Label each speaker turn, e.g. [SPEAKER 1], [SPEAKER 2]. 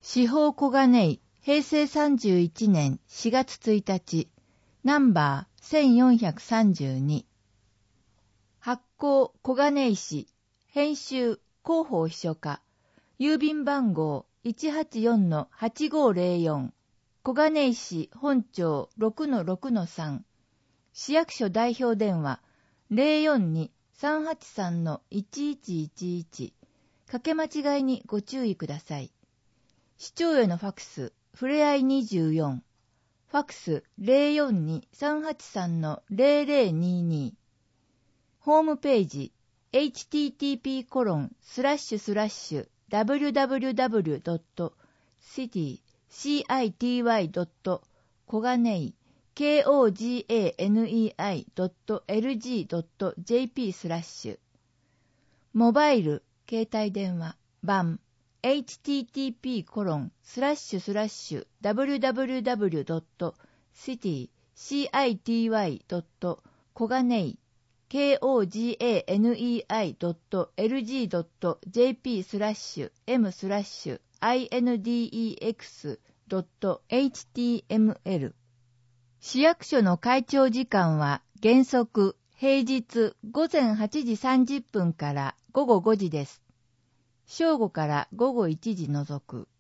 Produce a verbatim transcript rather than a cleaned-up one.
[SPEAKER 1] 司法小金井、平成さんじゅういちねんしがつついたち、ナンバーせんよんひゃくさんじゅうに。発行小金井市、編集広報秘書課、郵便番号 いちはちよんのはちごーぜろよん、小金井市本町 ろくのろくのさん、市役所代表電話 ゼロよんに さんはちさんのいちいちいちいち、かけ間違いにご注意ください。市長へのファクス、ふれあいにじゅうよん、ファクス ゼロよんに さんはちさんのゼロゼロにに、ホームページ エイチティーティーピーコロンスラッシュスラッシュダブリューダブリューダブリュードットシティシティドット小金井 ケーオージーエーエヌイーアイドットエルジードットジェーピー スラッシュモバイル携帯電話版 エイチティーティーピーコロンスラッシュスラッシュダブリューダブリューダブリュードットシティシティドット小金井 ケーオージーエーエヌイーアイドットエルジードットジェーピー スラッシュ エム スラッシュ アイエヌディーイーエックス ドット エイチティーエムエル。市役所の開庁時間は原則平日ごぜんはちじさんじゅっぷんからごごごじです。正午からごごいちじ除く。